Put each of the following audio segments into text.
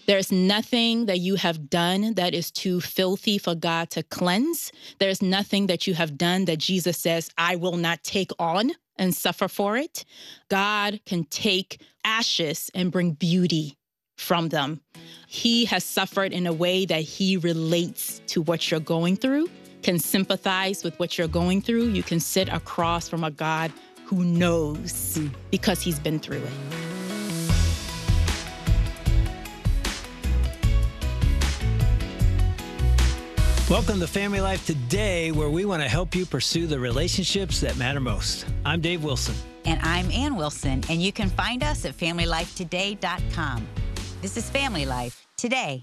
There's nothing that you have done that is too filthy for God to cleanse. There's nothing that you have done that Jesus says, I will not take on and suffer for it. God can take ashes and bring beauty from them. He has suffered in a way that he relates to what you're going through, can sympathize with what you're going through. You can sit across from a God who knows because he's been through it. Welcome to Family Life Today, where we want to help you pursue the relationships that matter most. I'm Dave Wilson. And I'm Ann Wilson, and you can find us at FamilyLifeToday.com. This is Family Life Today.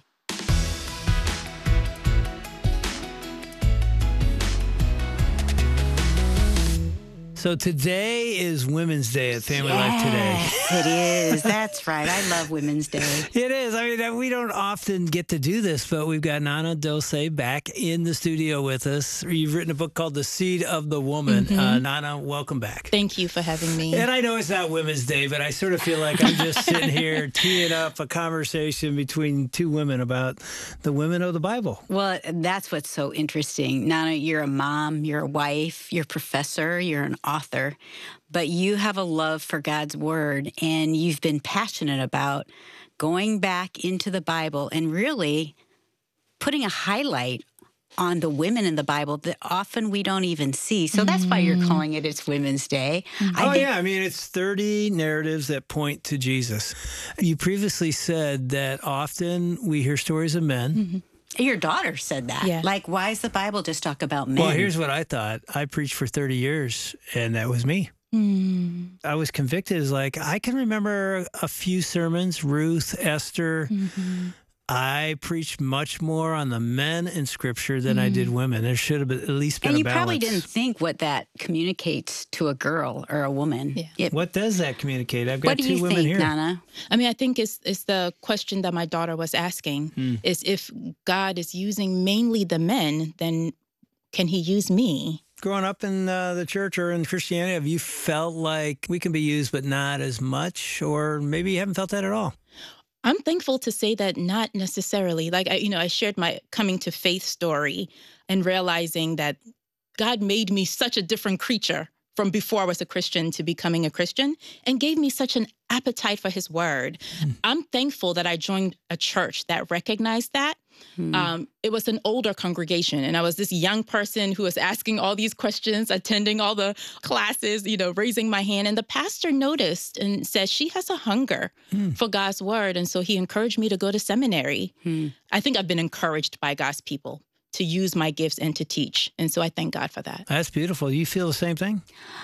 So today is Women's Day at Family Life Today. It is. That's right. I love Women's Day. It is. I mean, we don't often get to do this, but we've got Nana Dose back in the studio with us. You've written a book called The Seed of the Woman. Nana, welcome back. Thank you for having me. And I know it's not Women's Day, but I sort of feel like I'm just sitting here teeing up a conversation between two women about the women of the Bible. Well, that's what's so interesting. Nana, you're a mom, you're a wife, you're a professor, you're an author, but you have a love for God's Word, and you've been passionate about going back into the Bible and really putting a highlight on the women in the Bible that often we don't even see. So that's why you're calling it It's Women's Day. I mean, it's 30 narratives that point to Jesus. You previously said that often we hear stories of men. Your daughter said that. Yeah. Like, why does the Bible just talk about men? Well, here's what I thought. I preached for 30 years, and that was me. I was convicted as like, I can remember a few sermons, Ruth, Esther. I preached much more on the men in Scripture than I did women. There should have at least been a balance. And you probably didn't think what that communicates to a girl or a woman. Yeah. What does that communicate? I've got What do two you women think, here. Nana? I mean, I think it's the question that my daughter was asking, is if God is using mainly the men, then can he use me? Growing up in the church or in Christianity, have you felt like we can be used but not as much? Or maybe you haven't felt that at all? I'm thankful to say that not necessarily. Like, I shared my coming to faith story and realizing that God made me such a different creature from before I was a Christian to becoming a Christian, and gave me such an appetite for his word. I'm thankful that I joined a church that recognized that. It was an older congregation, and I was this young person who was asking all these questions, attending all the classes, raising my hand. And the pastor noticed and said, she has a hunger for God's word. And so he encouraged me to go to seminary. I think I've been encouraged by God's people to use my gifts and to teach. And so I thank God for that. That's beautiful. You feel the same thing?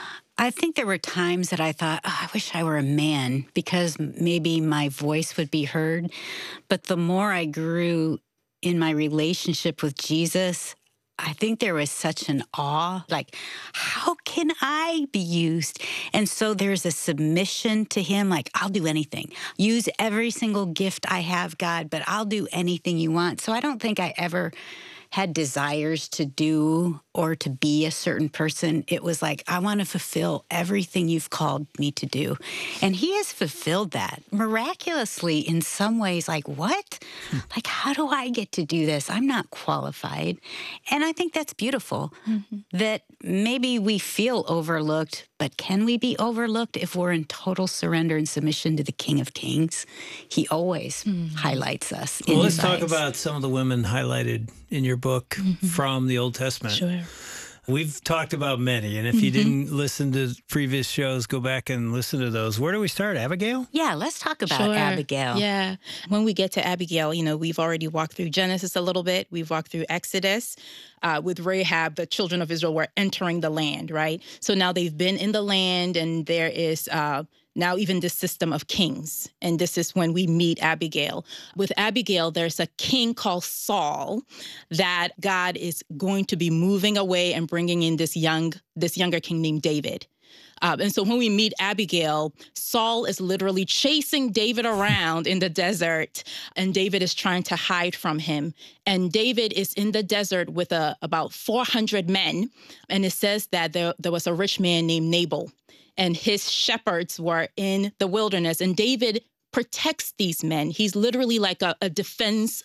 I think there were times that I thought, I wish I were a man because maybe my voice would be heard. But the more I grew in my relationship with Jesus, I think there was such an awe, like, how can I be used? And so there's a submission to him, like, I'll do anything. Use every single gift I have, God, but I'll do anything you want. So I don't think I ever had desires to do or to be a certain person. It was like, I want to fulfill everything you've called me to do. And he has fulfilled that miraculously in some ways. Like, what? Like, how do I get to do this? I'm not qualified. And I think that's beautiful that maybe we feel overlooked, but can we be overlooked if we're in total surrender and submission to the King of Kings? He always highlights us. Well, let's talk about some of the women highlighted in your book from the Old Testament. Sure. We've talked about many, and if you didn't listen to previous shows, go back and listen to those. Where do we start? Abigail? Yeah, let's talk about Sure. Abigail. Yeah. When we get to Abigail, we've already walked through Genesis a little bit. We've walked through Exodus. With Rahab, the children of Israel were entering the land, right? So now they've been in the land, and there is now even this system of kings. And this is when we meet Abigail. With Abigail, there's a king called Saul that God is going to be moving away and bringing in this younger king named David. And so when we meet Abigail, Saul is literally chasing David around in the desert, and David is trying to hide from him. And David is in the desert with about 400 men. And it says that there was a rich man named Nabal, and his shepherds were in the wilderness. And David protects these men. He's literally like a defensive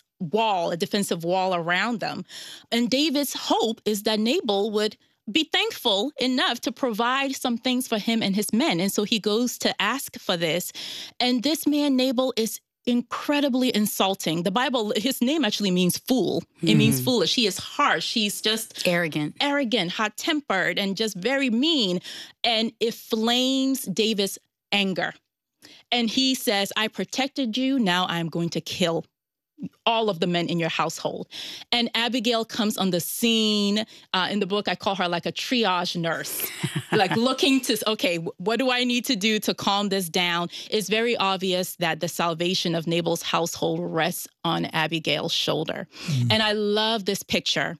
wall around them. And David's hope is that Nabal would be thankful enough to provide some things for him and his men. And so he goes to ask for this. And this man, Nabal, is incredibly insulting. The Bible, his name actually means fool. It means foolish. He is harsh. He's just arrogant, hot-tempered, and just very mean. And it flames David's anger. And he says, I protected you. Now I'm going to kill all of the men in your household. And Abigail comes on the scene. In the book, I call her like a triage nurse, like looking to, okay, what do I need to do to calm this down? It's very obvious that the salvation of Nabal's household rests on Abigail's shoulder. And I love this picture.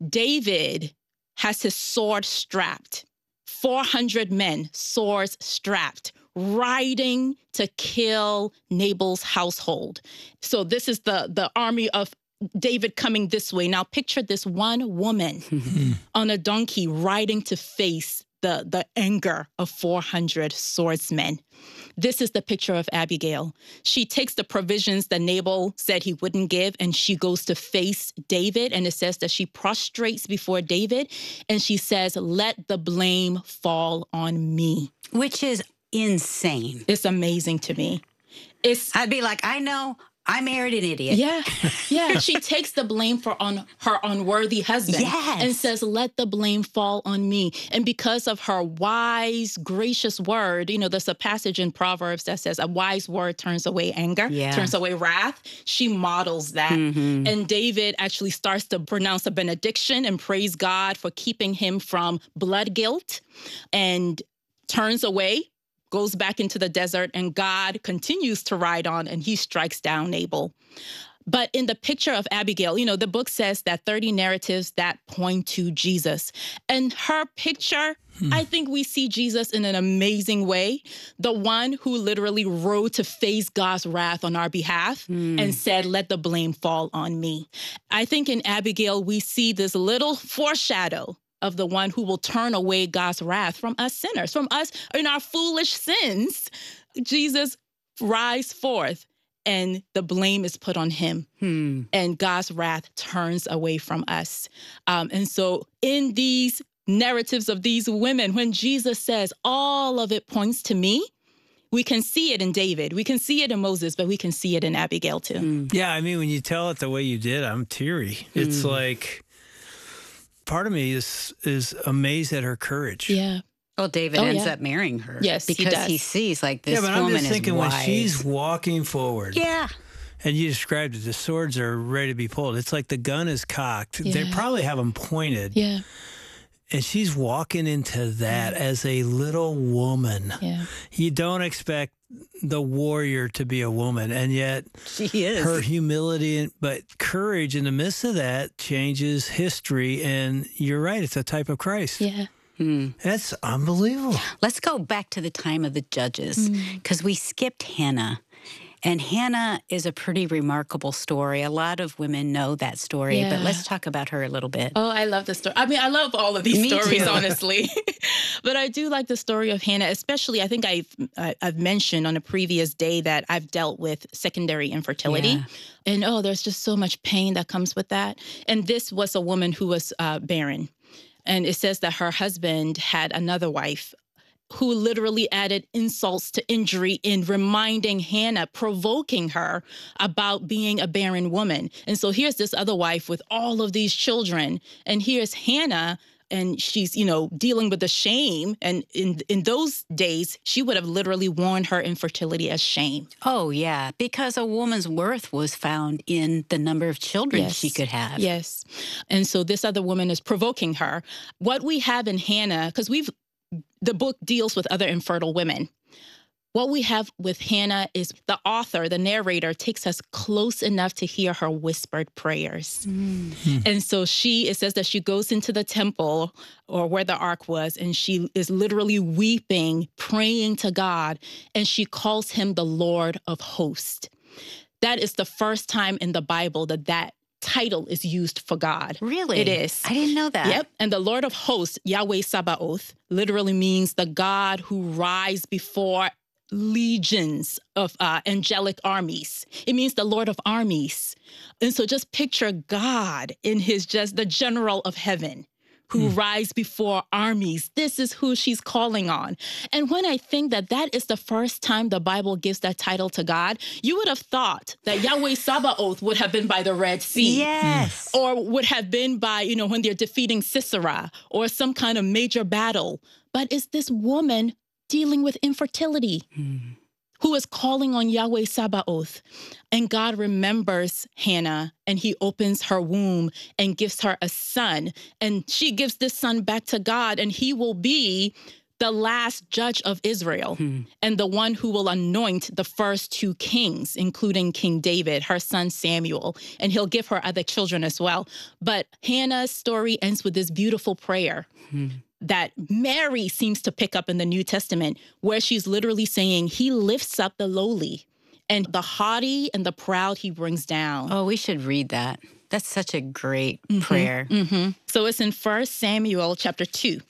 David has his sword strapped, 400 men, swords strapped, riding to kill Nabal's household. So this is the army of David coming this way. Now picture this one woman on a donkey riding to face the anger of 400 swordsmen. This is the picture of Abigail. She takes the provisions that Nabal said he wouldn't give, and she goes to face David. And it says that she prostrates before David, and she says, let the blame fall on me. Which is insane. It's amazing to me. I'd be like, I know, I married an idiot. Yeah. She takes the blame for her unworthy husband and says, let the blame fall on me. And because of her wise, gracious word, there's a passage in Proverbs that says a wise word turns away anger, turns away wrath. She models that. And David actually starts to pronounce a benediction and praise God for keeping him from blood guilt, and turns away, goes back into the desert, and God continues to ride on, and he strikes down Nabal. But in the picture of Abigail, the book says that 30 narratives that point to Jesus. And her picture, I think we see Jesus in an amazing way. The one who literally rode to face God's wrath on our behalf and said, let the blame fall on me. I think in Abigail, we see this little foreshadow of the one who will turn away God's wrath from us sinners, from us in our foolish sins. Jesus rise forth, and the blame is put on him, and God's wrath turns away from us. And so in these narratives of these women, when Jesus says all of it points to me, we can see it in David, we can see it in Moses, but we can see it in Abigail too. Yeah, I mean, when you tell it the way you did, I'm teary. It's like, part of me is amazed at her courage. Yeah. Well, David ends up marrying her. Yes, because he sees like this woman is wise. Yeah, but I'm just thinking when she's walking forward. Yeah. And you described it, the swords are ready to be pulled. It's like the gun is cocked. Yeah. They probably have them pointed. Yeah. And she's walking into that as a little woman. Yeah. You don't expect the warrior to be a woman, and yet she is. Her humility, but courage in the midst of that changes history. And you're right, it's a type of Christ. Yeah. That's unbelievable. Let's go back to the time of the judges, because we skipped Hannah. And Hannah is a pretty remarkable story. A lot of women know that story, but let's talk about her a little bit. Oh, I love the story. I mean, I love all of these stories, honestly. But I do like the story of Hannah, especially. I think I've mentioned on a previous day that I've dealt with secondary infertility. And there's just so much pain that comes with that. And this was a woman who was barren. And it says that her husband had another wife who literally added insults to injury in reminding Hannah, provoking her about being a barren woman. And so here's this other wife with all of these children, and here's Hannah, and she's, dealing with the shame. And in those days, she would have literally worn her infertility as shame. Oh, yeah, because a woman's worth was found in the number of children she could have. Yes. And so this other woman is provoking her. What we have in Hannah, because the book deals with other infertile women. What we have with Hannah is the author, the narrator, takes us close enough to hear her whispered prayers. And so it says that she goes into the temple or where the ark was, and she is literally weeping, praying to God, and she calls him the Lord of Hosts. That is the first time in the Bible that title is used for God. Really? It is. I didn't know that. Yep. And the Lord of Hosts, Yahweh Sabaoth, literally means the God who rides before legions of angelic armies. It means the Lord of armies. And so just picture God in his just the general of heaven who rise before armies. This is who she's calling on. And when I think that that is the first time the Bible gives that title to God, you would have thought that Yahweh Sabaoth would have been by the Red Sea. Yes. Or would have been by, when they're defeating Sisera or some kind of major battle. But it's this woman dealing with infertility who is calling on Yahweh Sabaoth. And God remembers Hannah, and he opens her womb and gives her a son. And she gives this son back to God, and he will be the last judge of Israel and the one who will anoint the first two kings, including King David, her son Samuel, and he'll give her other children as well. But Hannah's story ends with this beautiful prayer that Mary seems to pick up in the New Testament, where she's literally saying, he lifts up the lowly, and the haughty and the proud he brings down. Oh, we should read that. That's such a great prayer. So it's in 1 Samuel chapter 2.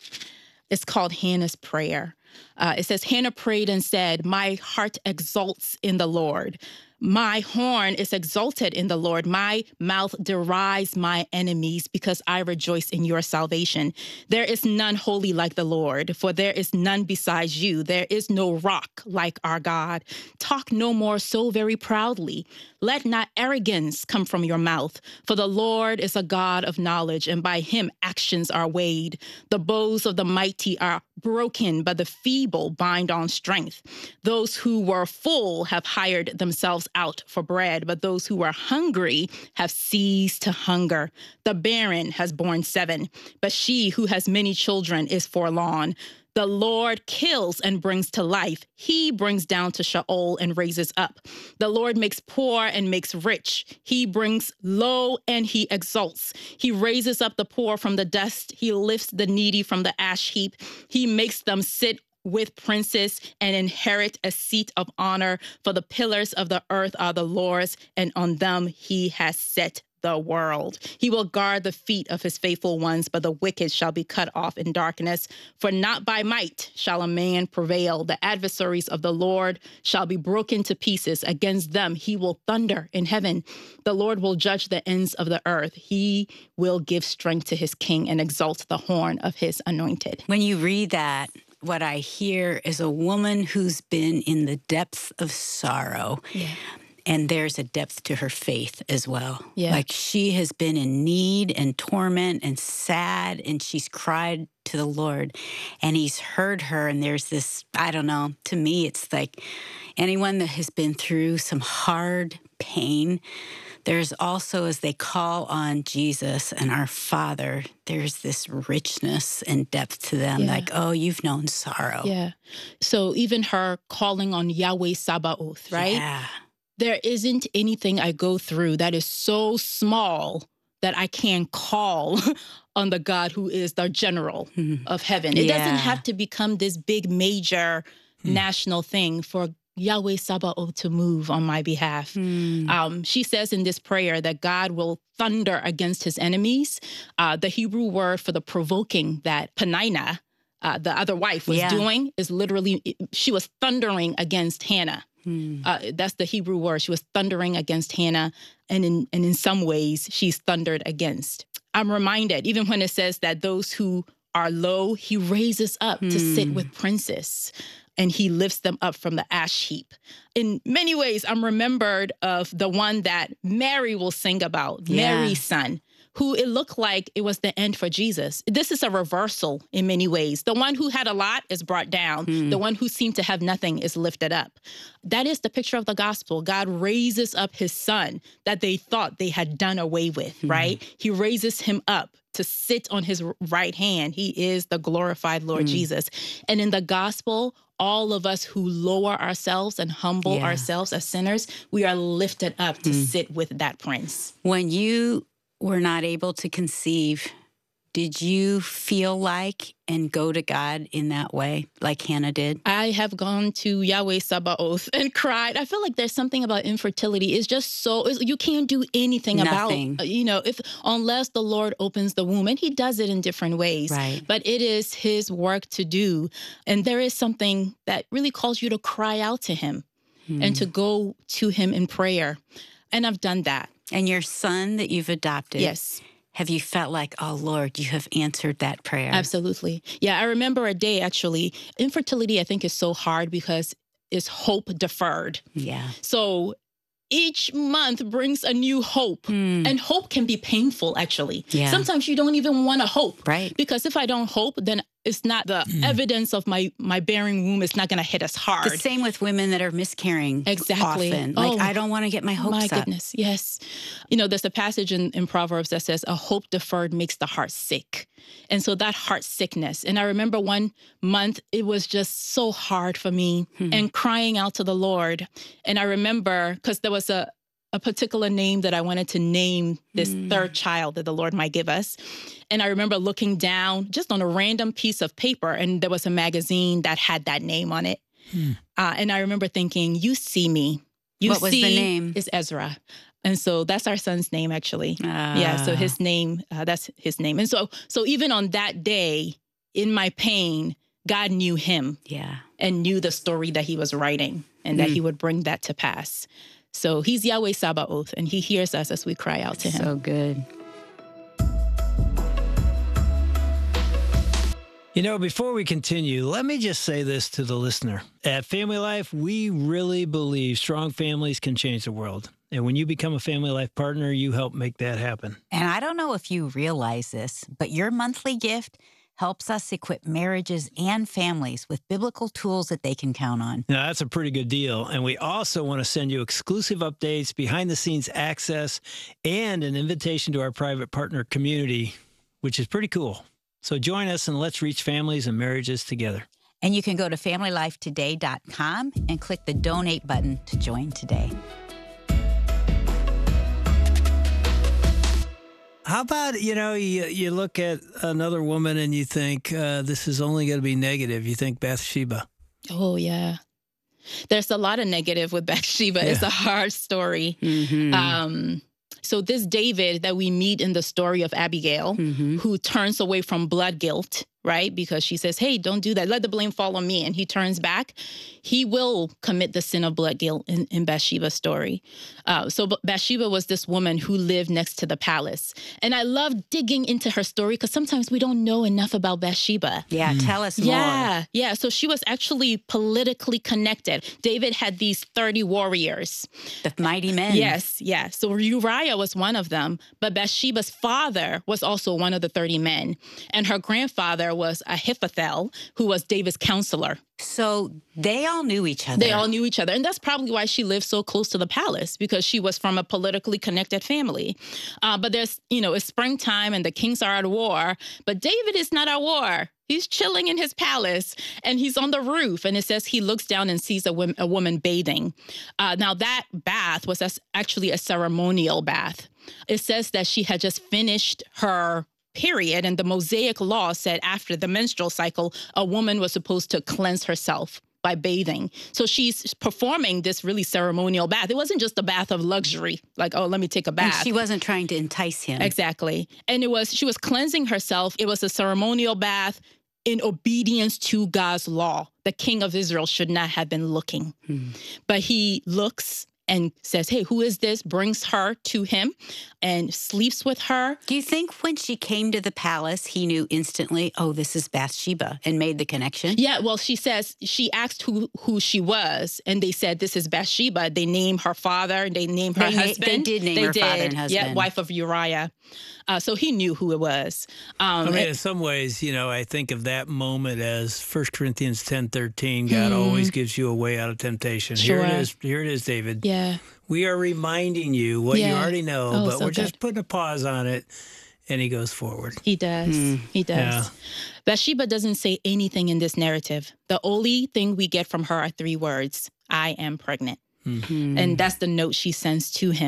It's called Hannah's prayer. It says, Hannah prayed and said, my heart exults in the Lord. My horn is exalted in the Lord. My mouth derides my enemies because I rejoice in your salvation. There is none holy like the Lord, for there is none besides you. There is no rock like our God. Talk no more so very proudly. Let not arrogance come from your mouth, for the Lord is a God of knowledge, and by him actions are weighed. The bows of the mighty are broken, but the feeble bind on strength. Those who were full have hired themselves out for bread, but those who were hungry have ceased to hunger. The barren has borne 7, but she who has many children is forlorn. The Lord kills and brings to life. He brings down to Sheol and raises up. The Lord makes poor and makes rich. He brings low and he exalts. He raises up the poor from the dust. He lifts the needy from the ash heap. He makes them sit with princes and inherit a seat of honor. For the pillars of the earth are the Lord's, and on them he has set the world. He will guard the feet of his faithful ones, but the wicked shall be cut off in darkness. For not by might shall a man prevail. The adversaries of the Lord shall be broken to pieces. Against them he will thunder in heaven. The Lord will judge the ends of the earth. He will give strength to his king and exalt the horn of his anointed. When you read that, what I hear is a woman who's been in the depths of sorrow. Yeah. And there's a depth to her faith as well. Yeah. Like she has been in need and torment and sad, and she's cried to the Lord, and he's heard her. And there's this, I don't know, to me, it's like anyone that has been through some hard pain, there's also, as they call on Jesus and our Father, there's this richness and depth to them. Yeah. Like, oh, you've known sorrow. Yeah. So even her calling on Yahweh Sabaoth, right? Yeah. There isn't anything I go through that is so small that I can call on the God who is the general of heaven. It doesn't have to become this big, major national thing for Yahweh Sabaoth to move on my behalf. She says in this prayer that God will thunder against his enemies. The Hebrew word for the provoking that Peninnah, the other wife, was doing is literally, she was thundering against Hannah. That's the Hebrew word. She was thundering against Hannah, and in some ways, she's thundered against. I'm reminded, even when it says that those who are low, he raises up to sit with princes, and he lifts them up from the ash heap. In many ways, I'm remembered of the one that Mary will sing about, Mary's son, who it looked like it was the end for Jesus. This is a reversal in many ways. The one who had a lot is brought down. The one who seemed to have nothing is lifted up. That is the picture of the gospel. God raises up his son that they thought they had done away with, right? He raises him up to sit on his right hand. He is the glorified Lord Jesus. And in the gospel, all of us who lower ourselves and humble ourselves as sinners, we are lifted up to sit with that prince. When you were not able to conceive, Did you feel like and go to God in that way, like Hannah did? I have gone to Yahweh Sabaoth and cried. I feel like there's something about infertility. It's just you can't do anything Nothing. about, unless the Lord opens the womb. And He does it in different ways. Right. But it is His work to do. And there is something that really calls you to cry out to Him and to go to Him in prayer. And I've done that. And your son that you've adopted. Yes. Have you felt like, oh, Lord, you have answered that prayer? Absolutely. Yeah, I remember a day, actually. Infertility, I think, is so hard because it's hope deferred. Yeah. So each month brings a new hope. And hope can be painful, actually. Yeah. Sometimes you don't even want to hope. Right. Because if I don't hope, then it's not the evidence of my bearing womb is not going to hit us hard. The same with women that are miscarrying. Exactly. Often. Like, I don't want to get my hopes up. My goodness, yes. There's a passage in Proverbs that says, a hope deferred makes the heart sick. And so that heart sickness. And I remember one month, it was just so hard for me and crying out to the Lord. And I remember, because there was a particular name that I wanted to name this third child that the Lord might give us. And I remember looking down just on a random piece of paper, and there was a magazine that had that name on it. And I remember thinking, you see me. What was the name? Is Ezra. And so that's our son's name, actually. Yeah, so his name, that's his name. And so even on that day, in my pain, God knew him. Yeah. And knew the story that He was writing and that He would bring that to pass. So He's Yahweh Sabaoth, and He hears us as we cry out to Him. So good. Before we continue, let me just say this to the listener. At Family Life, we really believe strong families can change the world. And when you become a Family Life partner, you help make that happen. And I don't know if you realize this, but your monthly gift helps us equip marriages and families with biblical tools that they can count on. Now, that's a pretty good deal. And we also want to send you exclusive updates, behind-the-scenes access, and an invitation to our private partner community, which is pretty cool. So join us and let's reach families and marriages together. And you can go to familylifetoday.com and click the donate button to join today. How about, you look at another woman and you think, this is only going to be negative. You think Bathsheba. Oh, yeah. There's a lot of negative with Bathsheba. Yeah. It's a hard story. So this David that we meet in the story of Abigail, who turns away from blood guilt, right? Because she says, hey, don't do that. Let the blame fall on me. And he turns back. He will commit the sin of blood guilt in Bathsheba's story. So Bathsheba was this woman who lived next to the palace. And I love digging into her story because sometimes we don't know enough about Bathsheba. Yeah, tell us more. Yeah. So she was actually politically connected. David had these 30 warriors. The mighty men. Yes. So Uriah was one of them. But Bathsheba's father was also one of the 30 men. And her grandfather was Ahithophel, who was David's counselor. So they all knew each other. They all knew each other. And that's probably why she lived so close to the palace, because she was from a politically connected family. But there's, it's springtime and the kings are at war. But David is not at war. He's chilling in his palace and he's on the roof. And it says he looks down and sees a woman bathing. Now, that bath was actually a ceremonial bath. It says that she had just finished her period, and the Mosaic law said after the menstrual cycle, a woman was supposed to cleanse herself by bathing. So she's performing this really ceremonial bath. It wasn't just a bath of luxury, like, oh, let me take a bath. And she wasn't trying to entice him. Exactly. And she was cleansing herself. It was a ceremonial bath in obedience to God's law. The king of Israel should not have been looking. But he looks and says, hey, who is this? Brings her to him and sleeps with her. Do you think when she came to the palace, he knew instantly, oh, this is Bathsheba, and made the connection? Yeah, well, she says, she asked who she was, and they said, this is Bathsheba. They named her father, and they named her husband. They did name her father and husband. Yeah, wife of Uriah. So he knew who it was. In some ways, I think of that moment as 1 Corinthians 10:13. God always gives you a way out of temptation. Sure. Here it is, David. Yeah. We are reminding you what you already know, but we're just putting a pause on it. And he goes forward. He does. He does. Yeah. Bathsheba doesn't say anything in this narrative. The only thing we get from her are 3 words: I am pregnant. And that's the note she sends to him.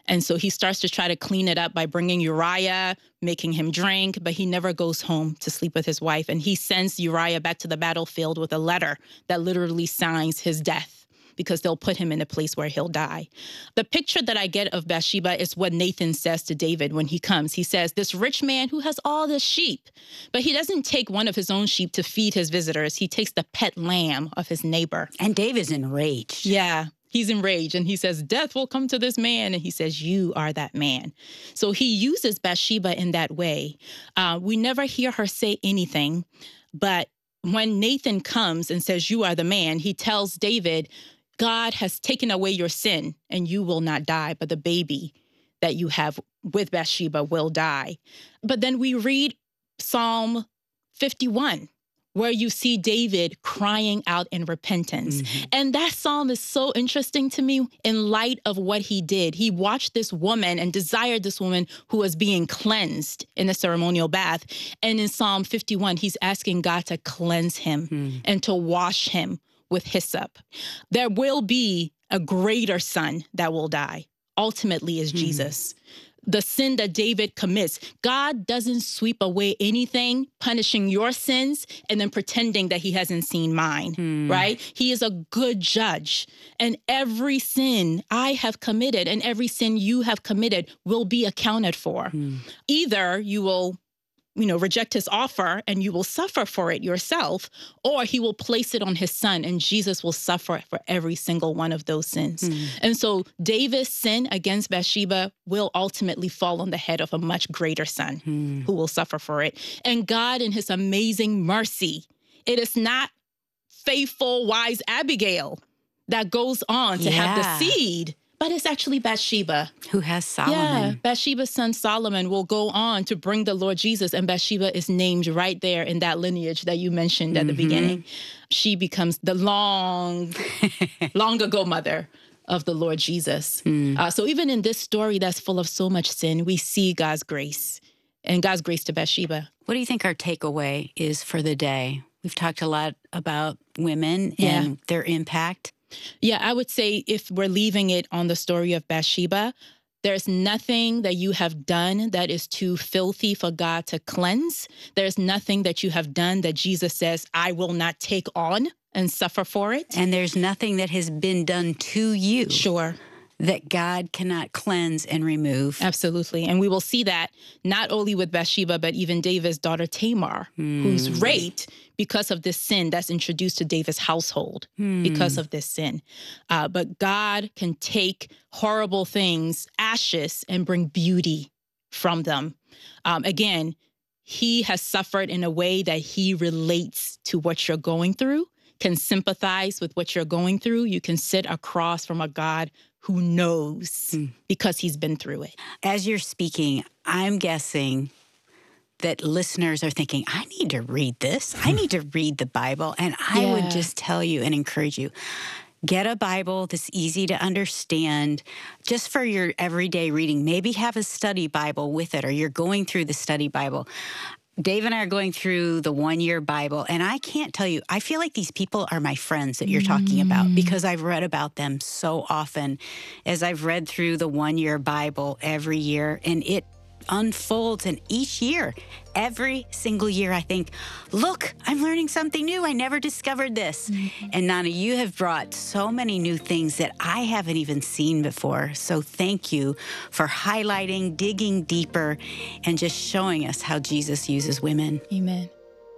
And so he starts to try to clean it up by bringing Uriah, making him drink, but he never goes home to sleep with his wife. And he sends Uriah back to the battlefield with a letter that literally signs his death, because they'll put him in a place where he'll die. The picture that I get of Bathsheba is what Nathan says to David when he comes. He says, this rich man who has all this sheep, but he doesn't take one of his own sheep to feed his visitors. He takes the pet lamb of his neighbor. And David's enraged. Yeah. He's enraged and he says, death will come to this man. And he says, you are that man. So he uses Bathsheba in that way. We never hear her say anything, but when Nathan comes and says, you are the man, he tells David, God has taken away your sin and you will not die, but the baby that you have with Bathsheba will die. But then we read Psalm 51, where you see David crying out in repentance. Mm-hmm. And that psalm is so interesting to me in light of what he did. He watched this woman and desired this woman who was being cleansed in the ceremonial bath. And in Psalm 51, he's asking God to cleanse him and to wash him with hyssop. There will be a greater son that will die. Ultimately is Jesus. The sin that David commits, God doesn't sweep away anything, punishing your sins and then pretending that he hasn't seen mine, right? He is a good judge. And every sin I have committed and every sin you have committed will be accounted for. Either you will reject his offer and you will suffer for it yourself, or he will place it on his son and Jesus will suffer for every single one of those sins. And so David's sin against Bathsheba will ultimately fall on the head of a much greater son who will suffer for it. And God, in his amazing mercy, it is not faithful, wise Abigail that goes on to have the seed, but it's actually Bathsheba. Who has Solomon. Yeah, Bathsheba's son Solomon will go on to bring the Lord Jesus, and Bathsheba is named right there in that lineage that you mentioned at the beginning. She becomes the long ago mother of the Lord Jesus. So even in this story that's full of so much sin, we see God's grace and God's grace to Bathsheba. What do you think our takeaway is for the day? We've talked a lot about women and their impact. Yeah, I would say if we're leaving it on the story of Bathsheba, there's nothing that you have done that is too filthy for God to cleanse. There's nothing that you have done that Jesus says, I will not take on and suffer for it. And there's nothing that has been done to you. Sure. That God cannot cleanse and remove. Absolutely. And we will see that not only with Bathsheba, but even David's daughter Tamar, who's raped because of this sin that's introduced to David's household because of this sin. But God can take horrible things, ashes, and bring beauty from them. Again, he has suffered in a way that he relates to what you're going through, can sympathize with what you're going through. You can sit across from a God who knows because he's been through it. As you're speaking, I'm guessing that listeners are thinking, I need to read this. I need to read the Bible. And I would just tell you and encourage you, get a Bible that's easy to understand just for your everyday reading. Maybe have a study Bible with it, or you're going through the study Bible. Dave and I are going through the one-year Bible, and I can't tell you, I feel like these people are my friends that you're talking about because I've read about them so often as I've read through the one-year Bible every year, and it unfolds. And each year, every single year, I think, look, I'm learning something new. I never discovered this. And Nana, you have brought so many new things that I haven't even seen before. So thank you for highlighting, digging deeper, and just showing us how Jesus uses women. Amen.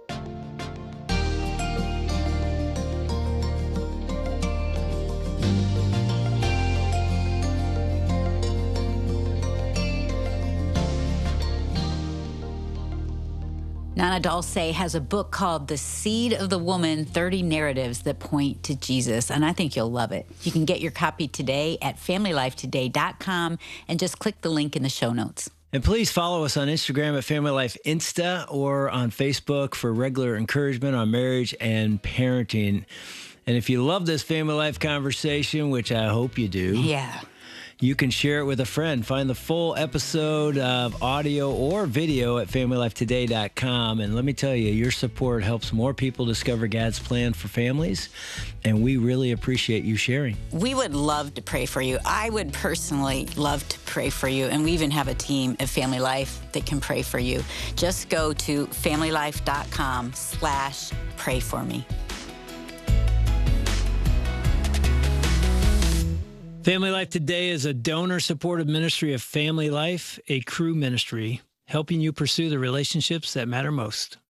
Nana Dulce has a book called The Seed of the Woman, 30 Narratives That Point to Jesus, and I think you'll love it. You can get your copy today at FamilyLifeToday.com and just click the link in the show notes. And please follow us on Instagram at Family Life Insta or on Facebook for regular encouragement on marriage and parenting. And if you love this family life conversation, which I hope you do, You can share it with a friend. Find the full episode of audio or video at FamilyLifeToday.com. And let me tell you, your support helps more people discover God's plan for families. And we really appreciate you sharing. We would love to pray for you. I would personally love to pray for you. And we even have a team at Family Life that can pray for you. Just go to FamilyLife.com/pray-for-me. Family Life Today is a donor-supported ministry of Family Life, a Cru ministry, helping you pursue the relationships that matter most.